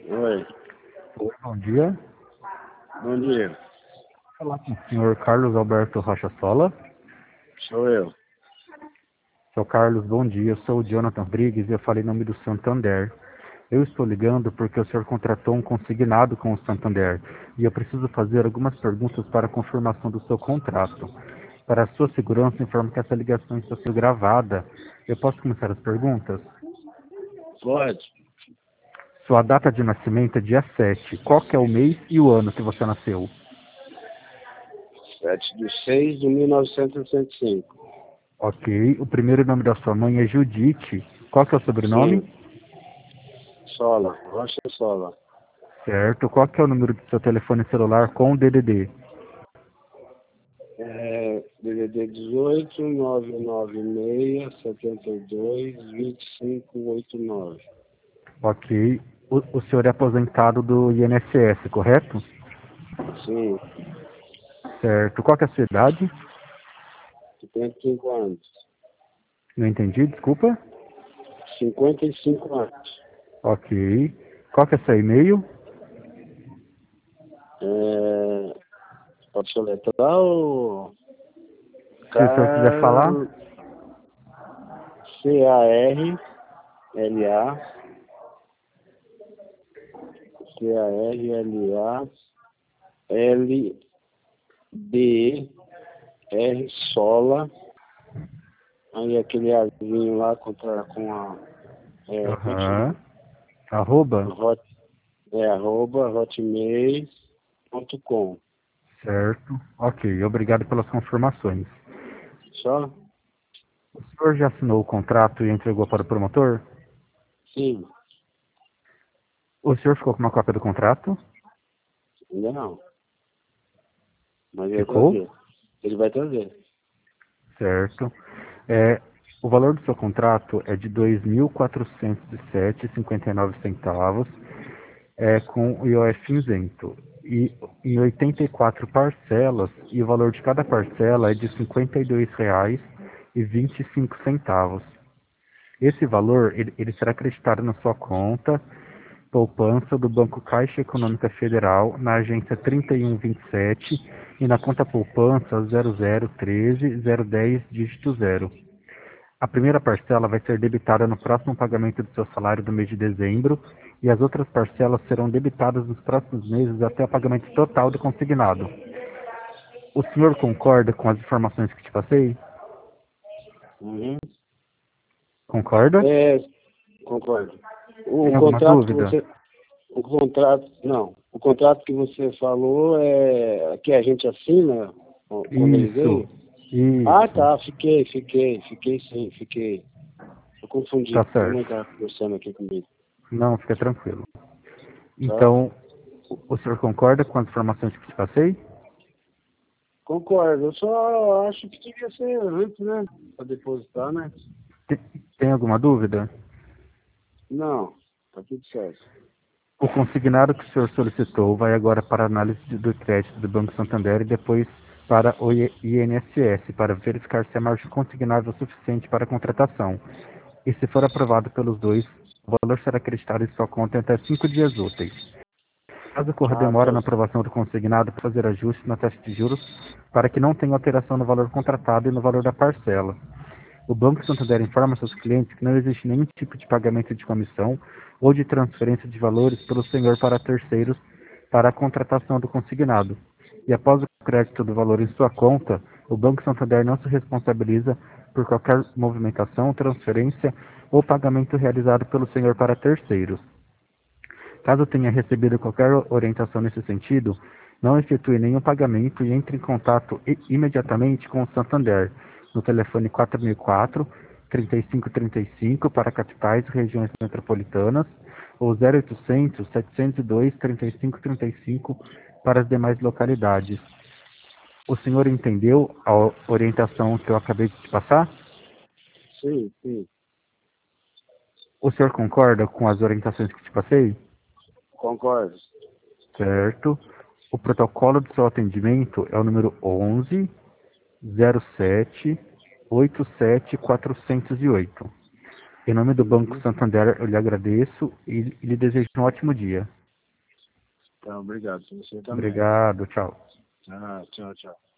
Oi, Oi, bom dia. bom dia. Vou falar com o senhor Carlos Alberto Rocha Sola. Sou eu. Seu Carlos, bom dia. Eu sou o Jonathan Briggs e eu falei em nome do Santander. Eu estou ligando porque o senhor contratou um consignado com o Santander e eu preciso fazer algumas perguntas para a confirmação do seu contrato. Para a sua segurança, informo que essa ligação está sendo gravada. Eu posso começar as perguntas? Pode. Sua data de nascimento é dia 7. Qual que é o mês e o ano que você nasceu? 7/6/1965. Ok. O primeiro nome da sua mãe é Judite. Qual que é o sobrenome? Sim. Sola. Rocha Sola. Certo. Qual que é o número do seu telefone celular com o DDD? DDD 18 996 72 2589. Ok. O senhor é aposentado do INSS, correto? Sim. Certo. Qual que é a sua idade? 55 anos. Não entendi, desculpa. 55 anos. Ok. Qual que é seu e-mail? Pode soletrar o Se o senhor quiser falar. Carla. LDR Sola. Aí aquele azinho lá com a Aham. Arroba? hot, arroba hotmail.com. Certo. Ok. Obrigado pelas confirmações. Só? O senhor já assinou o contrato e entregou para o promotor? Sim. O senhor ficou com uma cópia do contrato? Ainda não. Mas ele vai Ficou? trazer. Ele vai trazer. Certo. É, o valor do seu contrato é de R$ 2.407,59, com o IOF isento. E em 84 parcelas, e o valor de cada parcela é de R$ 52,25. Esse valor ele será acreditado na sua conta poupança do Banco Caixa Econômica Federal na agência 3127 e na conta poupança 0013 010 dígito 0. A primeira parcela vai ser debitada no próximo pagamento do seu salário do mês de dezembro e as outras parcelas serão debitadas nos próximos meses até o pagamento total do consignado. O senhor concorda com as informações que te passei? Uhum. Concorda? Concordo. Tem O alguma contrato que dúvida? você. O contrato. Não. O contrato que você falou é que a gente assina quando ele Isso, veio. Ah, isso, tá. Fiquei sim, fiquei. Eu confundi, tá porque a mãe certo. estava conversando aqui comigo. Não, fica tranquilo. Tá? Então, o senhor concorda com as informações que te passei? Concordo. Eu só acho que devia ser antes, né? Para depositar, né? Tem, tem alguma dúvida? Não, tá tudo certo. O consignado que o senhor solicitou vai agora para a análise do crédito do Banco Santander e depois para o INSS, para verificar se a margem consignável é suficiente para a contratação. E se for aprovado pelos dois, o valor será acreditado em sua conta em até 5 dias úteis. Caso ocorra Ah, demora tá. na aprovação do consignado, fazer ajustes na taxa de juros para que não tenha alteração no valor contratado e no valor da parcela. O Banco Santander informa seus clientes que não existe nenhum tipo de pagamento de comissão ou de transferência de valores pelo senhor para terceiros para a contratação do consignado. E após o crédito do valor em sua conta, o Banco Santander não se responsabiliza por qualquer movimentação, transferência ou pagamento realizado pelo senhor para terceiros. Caso tenha recebido qualquer orientação nesse sentido, não efetue nenhum pagamento e entre em contato imediatamente com o Santander no telefone 4004 3535 para capitais e regiões metropolitanas ou 0800 702 3535 para as demais localidades. O senhor entendeu a orientação que eu acabei de te passar? Sim, sim. O senhor concorda com as orientações que te passei? Concordo. Certo. O protocolo do seu atendimento é o número 11 07 87 408. Em nome do Banco Uhum. Santander, eu lhe agradeço e lhe desejo um ótimo dia. Então, obrigado. Você também. Obrigado, tchau. Ah, tchau, tchau.